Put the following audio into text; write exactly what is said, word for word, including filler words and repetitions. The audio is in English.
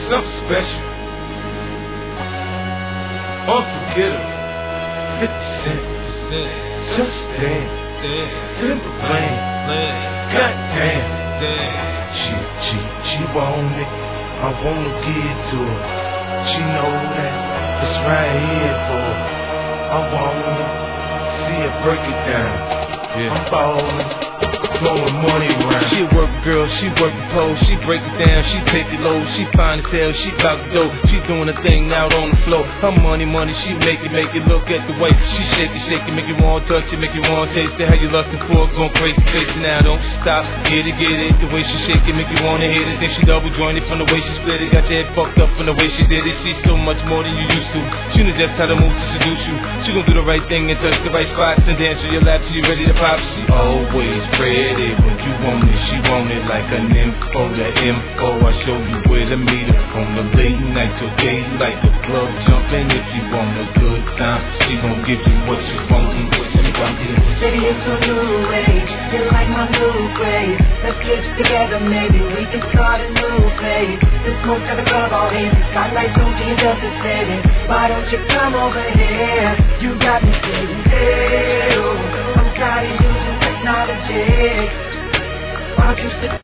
something special. Unforgettable. fifty cent. Just dance. Simple plan. Goddamn. She, she, she want it. I wanna give it to her. She know that it's right here for her. I want it. See her break it down. Yeah. I'm ballin'. Throwing money around. She a work girl, she work the pole, she break it down, she take it low, she fine as hell, she bout the dough, she doing a thing out on the floor. Her money, money, she make it, make it look at the way she shake it, shake it, make you want to touch it, make you want to taste it. How you lustin' for, going crazy, crazy now, don't stop, get it, get it. The way she shake it, make you wanna hit it. Then she double jointed from the way she split it, got your head fucked up from the way she did it. She's so much more than you used to. She knows just how to move to seduce you. She gon' do the right thing and touch the right spots and dance on your lap till you ready to pop. She always ready when you want it. She want it like an info, the info. I show you where to meet her on the late night till daylight. The club jumping if you want a good time. She gon' give you what you want and what you want. Baby, it's a new age. You're like my new craze. Let's get together, maybe we can start a new phase. This smoke got the club all hazy. Spotlight don't do you justice, baby. Why don't you come over here? You got me saying, hey, oh, I'm tired of using technology. Why don't you sit